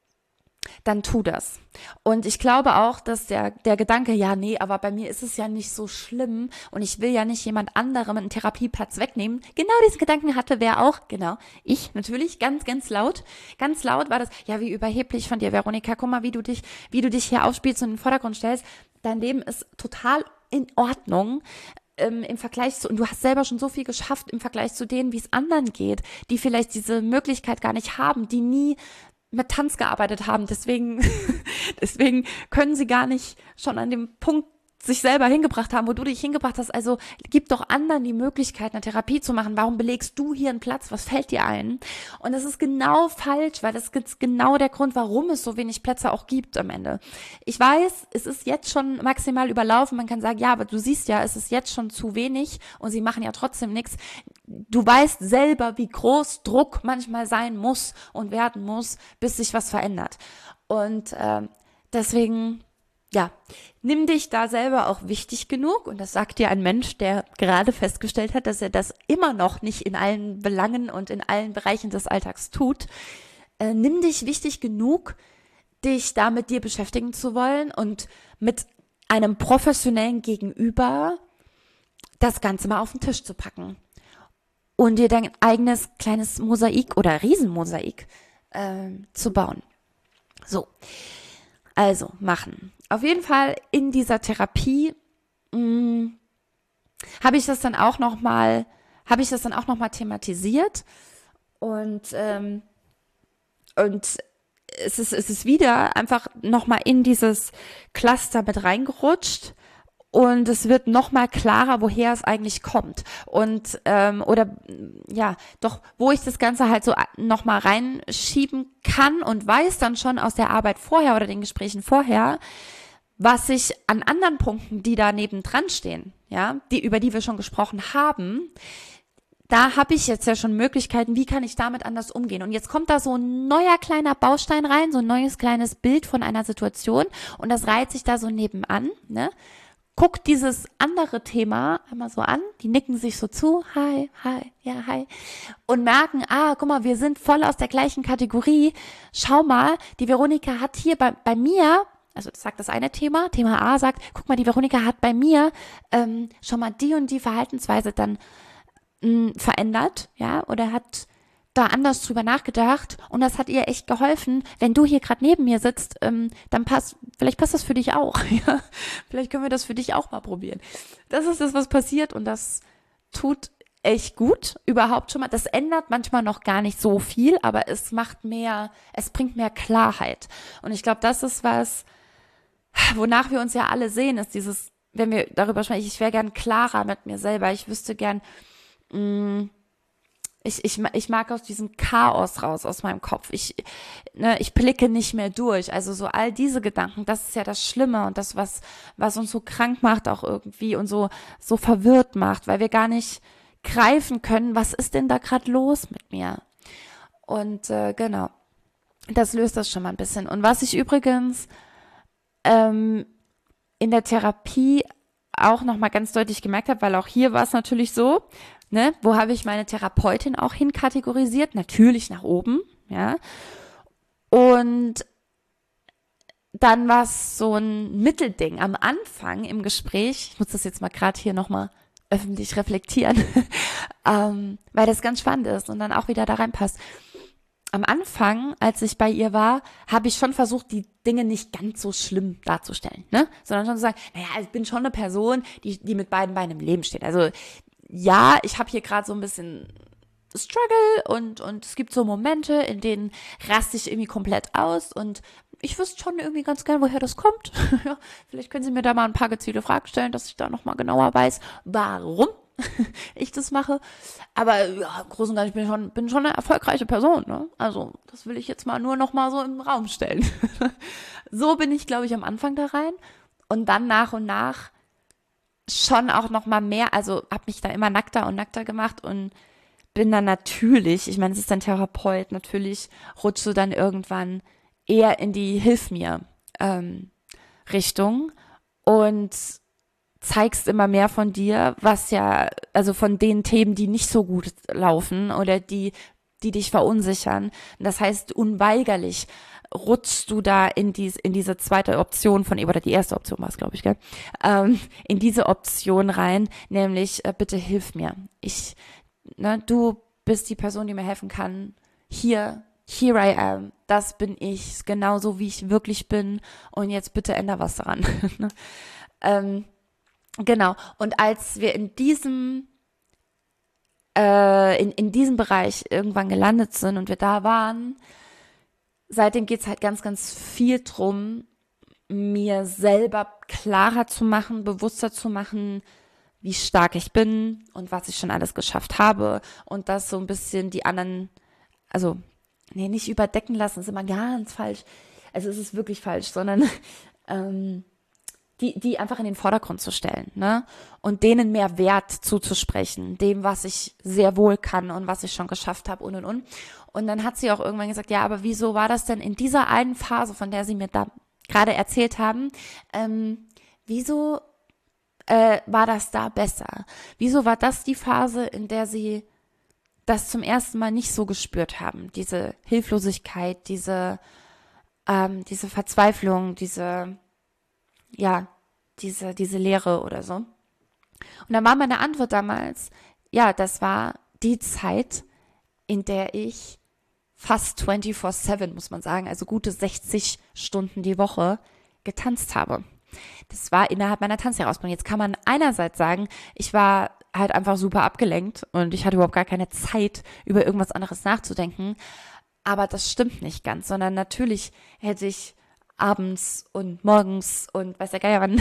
dann tu das. Und ich glaube auch, dass der, der Gedanke, ja, nee, aber bei mir ist es ja nicht so schlimm und ich will ja nicht jemand anderem einen Therapieplatz wegnehmen. Genau diesen Gedanken hatte wer auch, genau, ich natürlich, ganz, ganz laut. Ganz laut war das, ja, wie überheblich von dir, Veronika, guck mal, wie du dich, wie du dich hier aufspielst und in den Vordergrund stellst. Dein Leben ist total in Ordnung. Ähm, im Vergleich zu, und du hast selber schon so viel geschafft im Vergleich zu denen, wie es anderen geht, die vielleicht diese Möglichkeit gar nicht haben, die nie mit Tanz gearbeitet haben. Deswegen, deswegen können sie gar nicht schon an dem Punkt sich selber hingebracht haben, wo du dich hingebracht hast. Also gib doch anderen die Möglichkeit, eine Therapie zu machen. Warum belegst du hier einen Platz? Was fällt dir ein? Und das ist genau falsch, weil das ist genau der Grund, warum es so wenig Plätze auch gibt am Ende. Ich weiß, es ist jetzt schon maximal überlaufen. Man kann sagen, ja, aber du siehst ja, es ist jetzt schon zu wenig und sie machen ja trotzdem nichts. Du weißt selber, wie groß Druck manchmal sein muss und werden muss, bis sich was verändert. Und äh, deswegen ja, nimm dich da selber auch wichtig genug, und das sagt dir ein Mensch, der gerade festgestellt hat, dass er das immer noch nicht in allen Belangen und in allen Bereichen des Alltags tut. Äh, nimm dich wichtig genug, dich da mit dir beschäftigen zu wollen und mit einem professionellen Gegenüber das Ganze mal auf den Tisch zu packen und dir dein eigenes kleines Mosaik oder Riesenmosaik äh, zu bauen. So, also machen. Auf jeden Fall in dieser Therapie mh, habe ich das dann auch noch mal, habe ich das dann auch noch mal thematisiert und ähm, und es ist es ist wieder einfach noch mal in dieses Cluster mit reingerutscht. Und es wird noch mal klarer, woher es eigentlich kommt. Und, ähm, oder, ja, doch, wo ich das Ganze halt so noch mal reinschieben kann und weiß dann schon aus der Arbeit vorher oder den Gesprächen vorher, was ich an anderen Punkten, die da nebendran stehen, ja, die, über die wir schon gesprochen haben, da habe ich jetzt ja schon Möglichkeiten, wie kann ich damit anders umgehen. Und jetzt kommt da so ein neuer kleiner Baustein rein, so ein neues kleines Bild von einer Situation und das reiht sich da so nebenan, ne? Guck dieses andere Thema einmal so an, die nicken sich so zu, hi, hi, ja, hi, und merken, ah, guck mal, wir sind voll aus der gleichen Kategorie. Schau mal, die Veronika hat hier bei, bei mir also das sagt das eine Thema, Thema A sagt, guck mal, die Veronika hat bei mir ähm, schon mal die und die Verhaltensweise dann mh, verändert, ja, oder hat da anders drüber nachgedacht und das hat ihr echt geholfen. Wenn du hier gerade neben mir sitzt, ähm, dann passt, vielleicht passt das für dich auch, ja. Vielleicht können wir das für dich auch mal probieren. Das ist das, was passiert und das tut echt gut, überhaupt schon mal. Das ändert manchmal noch gar nicht so viel, aber es macht mehr, es bringt mehr Klarheit. Und ich glaube, das ist was, wonach wir uns ja alle sehen, ist dieses, wenn wir darüber sprechen, ich wäre gern klarer mit mir selber. Ich wüsste gern, mh, ich, ich, ich mag aus diesem Chaos raus, aus meinem Kopf. Ich, ne, ich blicke nicht mehr durch. Also so all diese Gedanken, das ist ja das Schlimme und das, was, was uns so krank macht auch irgendwie und so, so verwirrt macht, weil wir gar nicht greifen können, was ist denn da gerade los mit mir? Und äh, genau, das löst das schon mal ein bisschen. Und was ich übrigens ähm, in der Therapie auch nochmal ganz deutlich gemerkt habe, weil auch hier war es natürlich so, ne, wo habe ich meine Therapeutin auch hinkategorisiert? Natürlich nach oben, ja. Und dann war es so ein Mittelding am Anfang im Gespräch, ich muss das jetzt mal gerade hier nochmal öffentlich reflektieren, ähm, weil das ganz spannend ist und dann auch wieder da reinpasst. Am Anfang, als ich bei ihr war, habe ich schon versucht, die Dinge nicht ganz so schlimm darzustellen, ne? Sondern schon zu sagen, naja, ich bin schon eine Person, die, die mit beiden Beinen im Leben steht. Also ja, ich habe hier gerade so ein bisschen Struggle und, und es gibt so Momente, in denen raste ich irgendwie komplett aus und ich wüsste schon irgendwie ganz gern, woher das kommt. Ja, vielleicht können Sie mir da mal ein paar gezielte Fragen stellen, dass ich da nochmal genauer weiß, warum ich das mache. Aber ja, im Großen und Ganzen bin ich schon, bin schon eine erfolgreiche Person. Ne? Also das will ich jetzt mal nur nochmal so im Raum stellen. So bin ich, glaube ich, am Anfang da rein und dann nach und nach schon auch nochmal mehr, also habe mich da immer nackter und nackter gemacht und bin dann natürlich, ich meine, es ist ein Therapeut, natürlich rutscht du dann irgendwann eher in die Hilf mir ähm, Richtung und zeigst immer mehr von dir, was ja, also von den Themen, die nicht so gut laufen oder die, die dich verunsichern. Das heißt, unweigerlich rutschst du da in, dies, in diese zweite Option von, oder die erste Option war es, glaube ich, gell? Ähm, in diese Option rein, nämlich, äh, bitte hilf mir. Ich, ne, du bist die Person, die mir helfen kann. Hier, here I am. Das bin ich, genauso wie ich wirklich bin. Und jetzt bitte änder was daran. ähm, genau. Und als wir in diesem äh, in, in diesem Bereich irgendwann gelandet sind und wir da waren, seitdem geht's halt ganz, ganz viel drum, mir selber klarer zu machen, bewusster zu machen, wie stark ich bin und was ich schon alles geschafft habe und das so ein bisschen die anderen, also, nee, nicht überdecken lassen, ist immer ganz falsch, also es ist wirklich falsch, sondern ähm, die, die einfach in den Vordergrund zu stellen, ne? Und denen mehr Wert zuzusprechen, dem, was ich sehr wohl kann und was ich schon geschafft habe und und und. Und dann hat sie auch irgendwann gesagt, ja, aber wieso war das denn in dieser einen Phase, von der Sie mir da gerade erzählt haben, ähm, wieso äh, war das da besser? Wieso war das die Phase, in der Sie das zum ersten Mal nicht so gespürt haben? Diese Hilflosigkeit, diese, ähm, diese Verzweiflung, diese, ja, diese, diese Leere oder so. Und dann war meine Antwort damals, ja, das war die Zeit, in der ich fast vierundzwanzig sieben, muss man sagen, also gute sechzig Stunden die Woche getanzt habe. Das war innerhalb meiner Tanzherausbildung. Jetzt kann man einerseits sagen, ich war halt einfach super abgelenkt und ich hatte überhaupt gar keine Zeit, über irgendwas anderes nachzudenken. Aber das stimmt nicht ganz, sondern natürlich hätte ich abends und morgens und weiß der Geier wann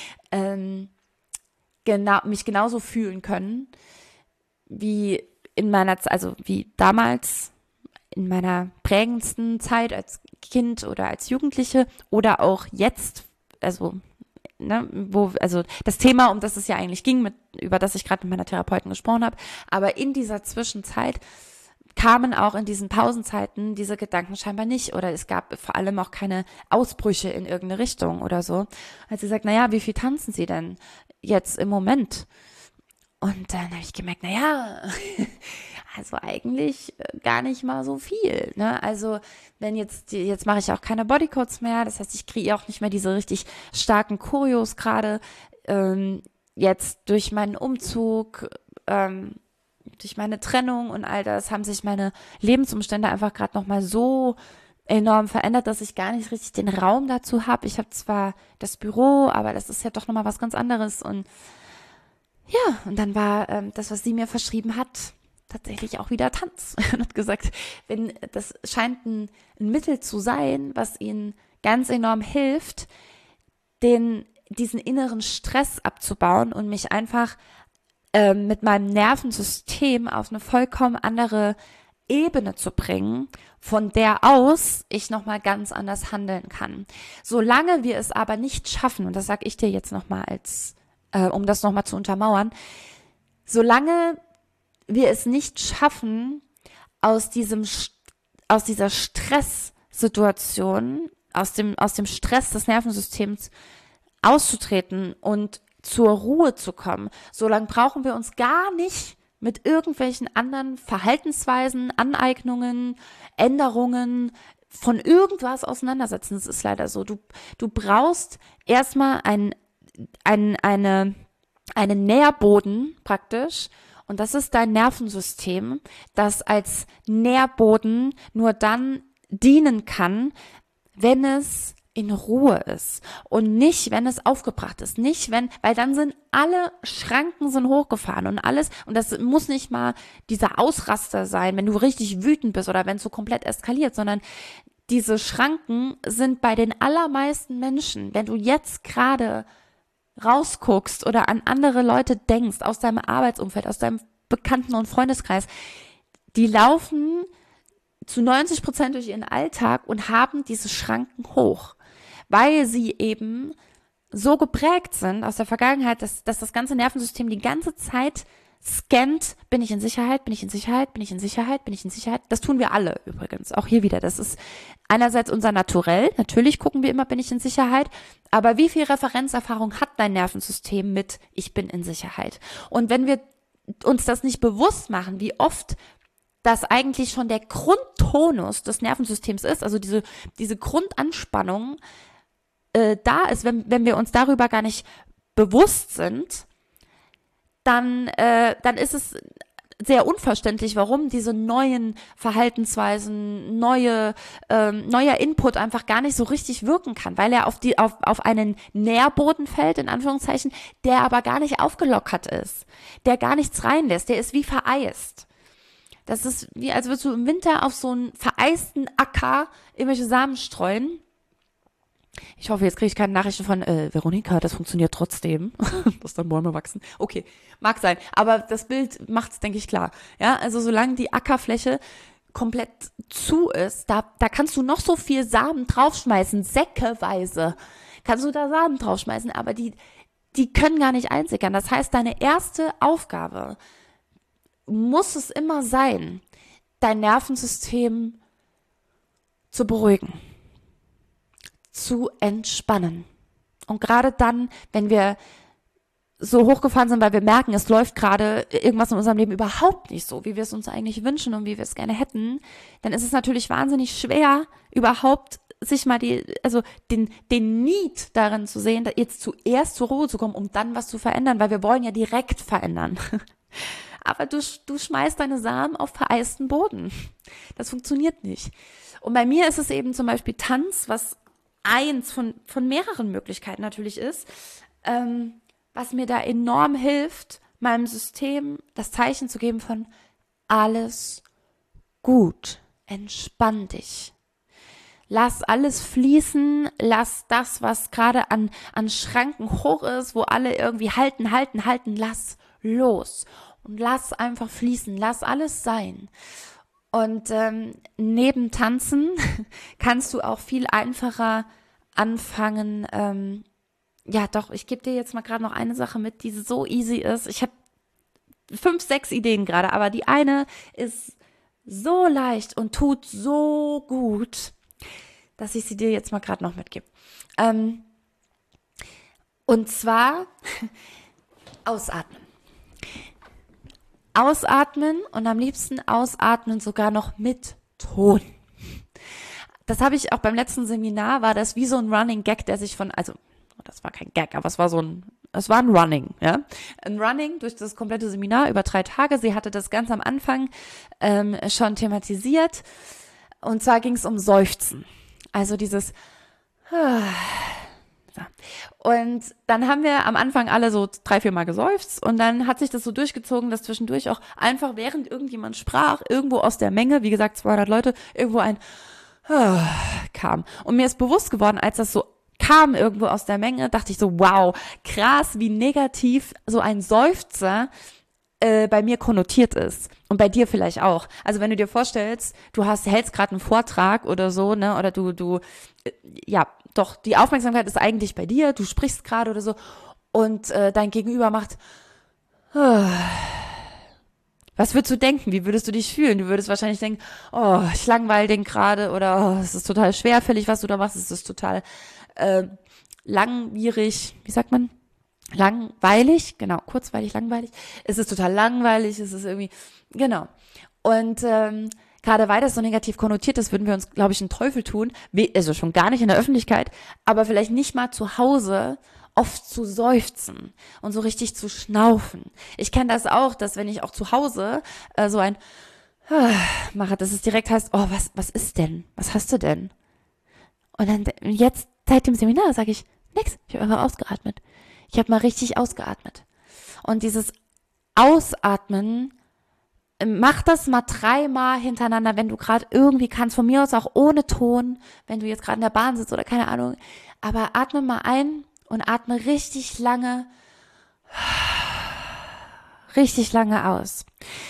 ähm, genau, mich genauso fühlen können, wie in meiner, also wie damals in meiner prägendsten Zeit als Kind oder als Jugendliche oder auch jetzt, also ne, wo, also das Thema, um das es ja eigentlich ging, mit, über das ich gerade mit meiner Therapeutin gesprochen habe, aber in dieser Zwischenzeit kamen auch in diesen Pausenzeiten diese Gedanken scheinbar nicht oder es gab vor allem auch keine Ausbrüche in irgendeine Richtung oder so. Als sie sagt, naja, wie viel tanzen Sie denn jetzt im Moment? Und dann habe ich gemerkt, naja, also eigentlich äh, gar nicht mal so viel, ne? Also wenn jetzt, die- jetzt mache ich auch keine Bodycodes mehr, das heißt, ich kriege auch nicht mehr diese richtig starken Choreos gerade, ähm, jetzt durch meinen Umzug, ähm, durch meine Trennung und all das haben sich meine Lebensumstände einfach gerade nochmal so enorm verändert, dass ich gar nicht richtig den Raum dazu habe. Ich habe zwar das Büro, aber das ist ja doch nochmal was ganz anderes. Und ja, und dann war ähm, das, was sie mir verschrieben hat, tatsächlich auch wieder Tanz. Und hat gesagt, wenn das scheint ein, ein Mittel zu sein, was ihnen ganz enorm hilft, den diesen inneren Stress abzubauen und mich einfach ähm, mit meinem Nervensystem auf eine vollkommen andere Ebene zu bringen, von der aus ich nochmal ganz anders handeln kann. Solange wir es aber nicht schaffen, und das sage ich dir jetzt nochmal als, äh, um das nochmal zu untermauern, solange wir es nicht schaffen, aus diesem, aus dieser Stresssituation, aus dem, aus dem Stress des Nervensystems auszutreten und zur Ruhe zu kommen, solange brauchen wir uns gar nicht mit irgendwelchen anderen Verhaltensweisen, Aneignungen, Änderungen von irgendwas auseinandersetzen. Das ist leider so. Du, du brauchst erstmal ein, ein, eine, einen Nährboden praktisch. Und das ist dein Nervensystem, das als Nährboden nur dann dienen kann, wenn es in Ruhe ist und nicht, wenn es aufgebracht ist, nicht wenn, weil dann sind alle Schranken sind hochgefahren und alles, und das muss nicht mal dieser Ausraster sein, wenn du richtig wütend bist oder wenn es so komplett eskaliert, sondern diese Schranken sind bei den allermeisten Menschen, wenn du jetzt gerade rausguckst oder an andere Leute denkst, aus deinem Arbeitsumfeld, aus deinem Bekannten- und Freundeskreis, die laufen zu neunzig Prozent durch ihren Alltag und haben diese Schranken hoch, weil sie eben so geprägt sind aus der Vergangenheit, dass, dass das ganze Nervensystem die ganze Zeit scannt, bin ich in Sicherheit, bin ich in Sicherheit, bin ich in Sicherheit, bin ich in Sicherheit. Das tun wir alle übrigens, auch hier wieder. Das ist einerseits unser Naturell, natürlich gucken wir immer, bin ich in Sicherheit, aber wie viel Referenzerfahrung hat dein Nervensystem mit, ich bin in Sicherheit? Und wenn wir uns das nicht bewusst machen, wie oft das eigentlich schon der Grundtonus des Nervensystems ist, also diese, diese Grundanspannung äh, da ist, wenn, wenn wir uns darüber gar nicht bewusst sind, dann, äh, dann ist es sehr unverständlich, warum diese neuen Verhaltensweisen, neue, ähm, neuer Input einfach gar nicht so richtig wirken kann, weil er auf die, auf, auf einen Nährboden fällt, in Anführungszeichen, der aber gar nicht aufgelockert ist, der gar nichts reinlässt, der ist wie vereist. Das ist wie, als würdest du im Winter auf so einen vereisten Acker irgendwelche Samen streuen. Ich hoffe, jetzt kriege ich keine Nachrichten von, äh, Veronika, das funktioniert trotzdem, dass dann Bäume wachsen. Okay, mag sein, aber das Bild macht es, denke ich, klar. Ja, also solange die Ackerfläche komplett zu ist, da, da kannst du noch so viel Samen draufschmeißen, säckeweise kannst du da Samen draufschmeißen, aber die, die können gar nicht einsickern. Das heißt, deine erste Aufgabe muss es immer sein, dein Nervensystem zu beruhigen, zu entspannen. Und gerade dann, wenn wir so hochgefahren sind, weil wir merken, es läuft gerade irgendwas in unserem Leben überhaupt nicht so, wie wir es uns eigentlich wünschen und wie wir es gerne hätten, dann ist es natürlich wahnsinnig schwer, überhaupt sich mal die, also den, den Need darin zu sehen, jetzt zuerst zur Ruhe zu kommen, um dann was zu verändern, weil wir wollen ja direkt verändern. Aber du, du schmeißt deine Samen auf vereisten Boden. Das funktioniert nicht. Und bei mir ist es eben zum Beispiel Tanz, was eins von, von mehreren Möglichkeiten natürlich ist, ähm, was mir da enorm hilft, meinem System das Zeichen zu geben von alles gut, entspann dich. Lass alles fließen, lass das, was gerade an, an Schranken hoch ist, wo alle irgendwie halten, halten, halten, lass los. Und lass einfach fließen, lass alles sein. Und ähm, neben Tanzen kannst du auch viel einfacher anfangen. Ähm, ja, doch, ich gebe dir jetzt mal gerade noch eine Sache mit, die so easy ist. Ich habe fünf, sechs Ideen gerade, aber die eine ist so leicht und tut so gut, dass ich sie dir jetzt mal gerade noch mitgebe. Ähm, und zwar ausatmen. ausatmen und am liebsten ausatmen sogar noch mit Ton. Das habe ich auch beim letzten Seminar, war das wie so ein Running Gag, der sich von, also das war kein Gag, aber es war so ein, es war ein Running, ja. Ein Running durch das komplette Seminar über drei Tage. Sie hatte das ganz am Anfang ähm, schon thematisiert. Und zwar ging es um Seufzen. Also dieses so. Und dann haben wir am Anfang alle so drei, vier Mal geseufzt und dann hat sich das so durchgezogen, dass zwischendurch auch einfach, während irgendjemand sprach, irgendwo aus der Menge, wie gesagt zweihundert Leute, irgendwo ein kam. Und mir ist bewusst geworden, als das so kam irgendwo aus der Menge, dachte ich so, wow, krass, wie negativ so ein Seufzer äh, bei mir konnotiert ist. Und bei dir vielleicht auch. Also wenn du dir vorstellst, du hast, hältst gerade einen Vortrag oder so, ne, oder du, du, äh, ja, doch, die Aufmerksamkeit ist eigentlich bei dir, du sprichst gerade oder so und äh, dein Gegenüber macht, äh, was würdest du denken? Wie würdest du dich fühlen? Du würdest wahrscheinlich denken, oh, ich langweile den gerade oder oh, es ist total schwerfällig, was du da machst, es ist total äh, langwierig, wie sagt man? Langweilig, genau, kurzweilig, langweilig. Es ist total langweilig, es ist irgendwie, genau. Und ähm, gerade weil das so negativ konnotiert ist, würden wir uns, glaube ich, einen Teufel tun, also schon gar nicht in der Öffentlichkeit, aber vielleicht nicht mal zu Hause oft zu seufzen und so richtig zu schnaufen. Ich kenne das auch, dass wenn ich auch zu Hause äh, so ein äh, mache, dass es direkt heißt, oh, was, was ist denn? Was hast du denn? Und dann jetzt, seit dem Seminar, sage ich, nix, ich habe einfach ausgeatmet. Ich habe mal richtig ausgeatmet. Und dieses Ausatmen, mach das mal dreimal hintereinander, wenn du gerade irgendwie kannst, von mir aus auch ohne Ton, wenn du jetzt gerade in der Bahn sitzt oder keine Ahnung, aber atme mal ein und atme richtig lange, richtig lange aus.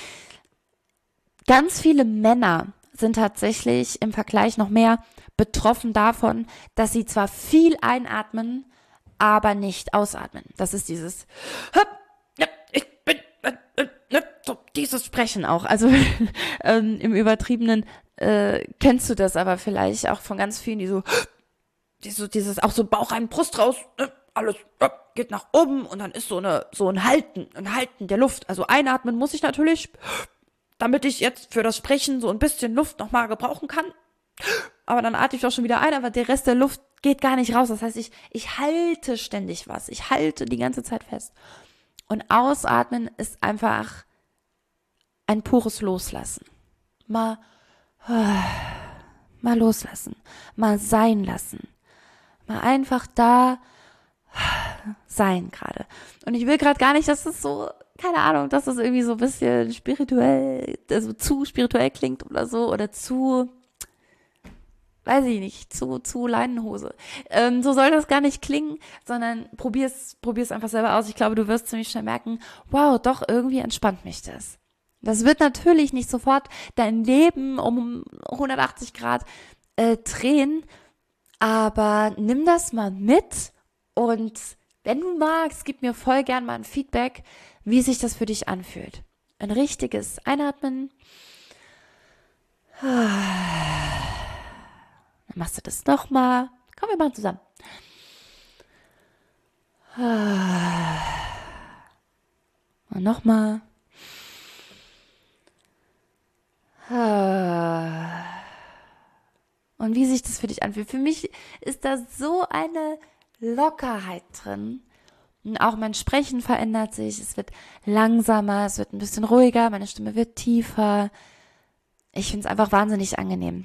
Ganz viele Männer sind tatsächlich im Vergleich noch mehr betroffen davon, dass sie zwar viel einatmen, aber nicht ausatmen. Das ist dieses ich bin so dieses Sprechen auch. Also ähm, im Übertriebenen äh, kennst du das aber vielleicht auch von ganz vielen, die so die so dieses auch so Bauch rein, Brust raus, äh, alles äh, geht nach oben und dann ist so eine so ein Halten, ein Halten der Luft. Also einatmen muss ich natürlich, damit ich jetzt für das Sprechen so ein bisschen Luft nochmal gebrauchen kann. Aber dann atme ich auch schon wieder ein, aber der Rest der Luft geht gar nicht raus. Das heißt, ich ich halte ständig was. Ich halte die ganze Zeit fest. Und ausatmen ist einfach ein pures Loslassen. Mal, mal loslassen. Mal sein lassen. Mal einfach da sein gerade. Und ich will gerade gar nicht, dass es so, keine Ahnung, dass es irgendwie so ein bisschen spirituell, also zu spirituell klingt oder so, oder zu, weiß ich nicht, zu, zu Leinenhose. Ähm, so soll das gar nicht klingen, sondern probier's, probier's einfach selber aus. Ich glaube, du wirst ziemlich schnell merken, wow, doch, irgendwie entspannt mich das. Das wird natürlich nicht sofort dein Leben um hundertachtzig Grad äh, drehen, aber nimm das mal mit und wenn du magst, gib mir voll gern mal ein Feedback, wie sich das für dich anfühlt. Ein richtiges Einatmen. Dann machst du das nochmal. Komm, wir machen zusammen. Und nochmal. Und wie sich das für dich anfühlt. Für mich ist da so eine Lockerheit drin. Und auch mein Sprechen verändert sich. Es wird langsamer, es wird ein bisschen ruhiger, meine Stimme wird tiefer. Ich finde es einfach wahnsinnig angenehm.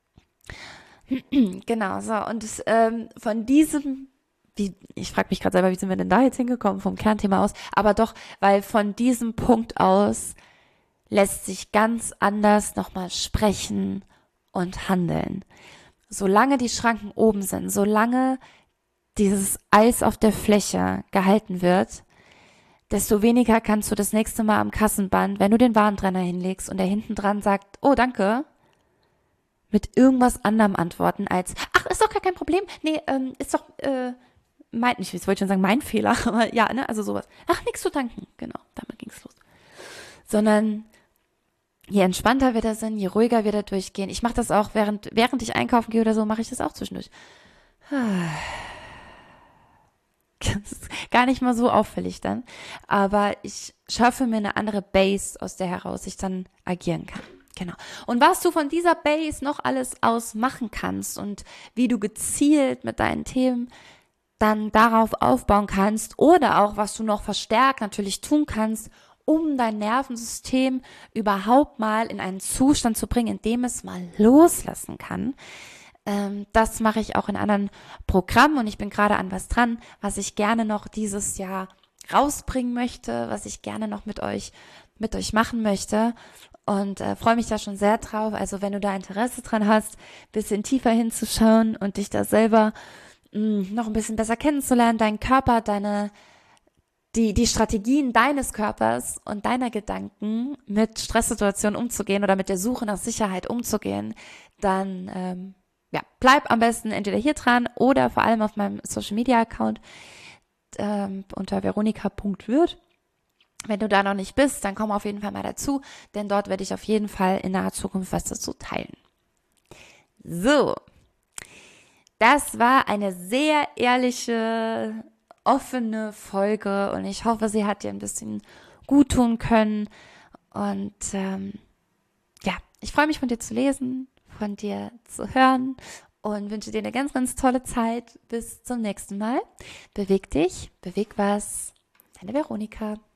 Genau, so. Und ähm, von diesem, wie, ich frage mich gerade selber, wie sind wir denn da jetzt hingekommen, vom Kernthema aus, aber doch, weil von diesem Punkt aus lässt sich ganz anders nochmal sprechen und handeln. Solange die Schranken oben sind, solange dieses Eis auf der Fläche gehalten wird, desto weniger kannst du das nächste Mal am Kassenband, wenn du den Warentrenner hinlegst und der hinten dran sagt, oh danke, mit irgendwas anderem antworten als, ach, ist doch gar kein Problem, nee, ähm, ist doch, äh, mein, ich wollte schon sagen, mein Fehler, aber ja, ne, also sowas. Ach, nichts zu danken, genau, damit ging's los. Sondern je entspannter wir da sind, je ruhiger wir da durchgehen. Ich mache das auch, während, während ich einkaufen gehe oder so, mache ich das auch zwischendurch. gar nicht mal so auffällig dann. Aber ich schaffe mir eine andere Base, aus der heraus ich dann agieren kann. Genau. Und was du von dieser Base noch alles aus machen kannst und wie du gezielt mit deinen Themen dann darauf aufbauen kannst oder auch, was du noch verstärkt natürlich tun kannst, um dein Nervensystem überhaupt mal in einen Zustand zu bringen, in dem es mal loslassen kann. Ähm, das mache ich auch in anderen Programmen und ich bin gerade an was dran, was ich gerne noch dieses Jahr rausbringen möchte, was ich gerne noch mit euch, mit euch machen möchte. Und äh, freue mich da schon sehr drauf. Also wenn du da Interesse dran hast, ein bisschen tiefer hinzuschauen und dich da selber mh, noch ein bisschen besser kennenzulernen, deinen Körper, deine, die, die Strategien deines Körpers und deiner Gedanken mit Stresssituationen umzugehen oder mit der Suche nach Sicherheit umzugehen, dann ähm, ja, bleib am besten entweder hier dran oder vor allem auf meinem Social Media Account ähm, unter veronika punkt würth. Wenn du da noch nicht bist, dann komm auf jeden Fall mal dazu, denn dort werde ich auf jeden Fall in naher Zukunft was dazu teilen. So, das war eine sehr ehrliche, offene Folge und ich hoffe, sie hat dir ein bisschen gut tun können. Und ähm, ja, ich freue mich von dir zu lesen, von dir zu hören und wünsche dir eine ganz, ganz tolle Zeit. Bis zum nächsten Mal. Beweg dich, beweg was. Deine Veronika.